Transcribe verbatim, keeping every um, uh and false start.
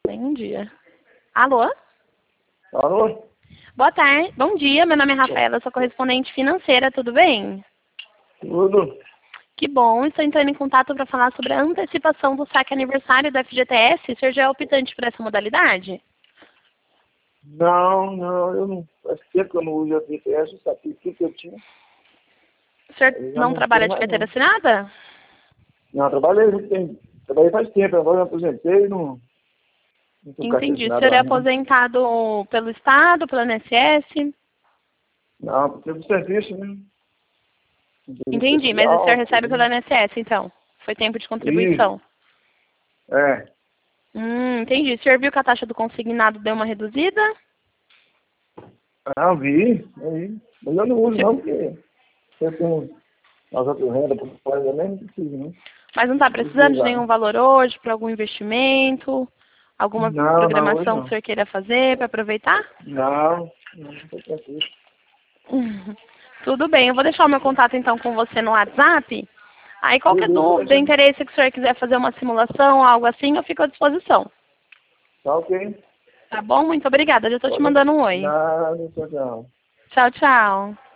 Bom dia. Alô? Alô? Boa tarde. Bom dia, meu nome é Rafaela, sou correspondente financeira, tudo bem? Tudo? Que bom, estou entrando em contato para falar sobre a antecipação do saque aniversário do F G T S. O senhor já é optante por essa modalidade? Não, não, eu não. Faz tempo que eu não uso a F G T S, eu sabia o que que eu tinha. O senhor Eu já não não trabalha tenho de mais carteira não. assinada? Não, eu trabalhei muito tempo. Trabalhei faz tempo, agora eu me aposentei e não, não tô carteira Entendi. O assinada senhor é mais não. aposentado pelo Estado, pelo I N S S? Não, porque do serviço, né? Serviço Entendi, mas o senhor social, recebe pelo tudo. I N S S, então? Foi tempo de Isso, contribuição? é. Hum, entendi. O senhor viu que a taxa do consignado deu uma reduzida? Ah, vi, vi. Mas eu não uso Se- não, porque eu tenho as outras rendas por fora também, não preciso, né? Mas não está Não preciso precisando de usar. nenhum valor hoje para algum investimento? Alguma Não, não, hoje programação que o não. senhor queira fazer para aproveitar? Não, não, não tô tranquilo. Uhum. Tudo bem, eu vou deixar o meu contato então com você no WhatsApp. Aí qualquer Beleza, tá dúvida, deixando. interesse que o senhor quiser fazer uma simulação, algo assim, eu fico à disposição. Tá ok. Tá bom? Muito obrigada. Já estou te Pode. mandando um oi. Nada, tchau, tchau. Tchau, tchau.